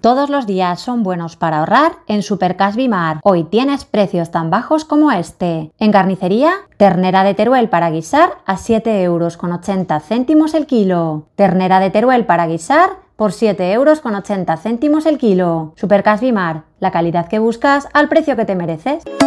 Todos los días son buenos para ahorrar en Supercash Bimar. Hoy tienes precios tan bajos como este. En carnicería, ternera de Teruel para guisar a 7,80 € el kilo. Ternera de Teruel para guisar por 7,80 € el kilo. Supercash Bimar, la calidad que buscas al precio que te mereces.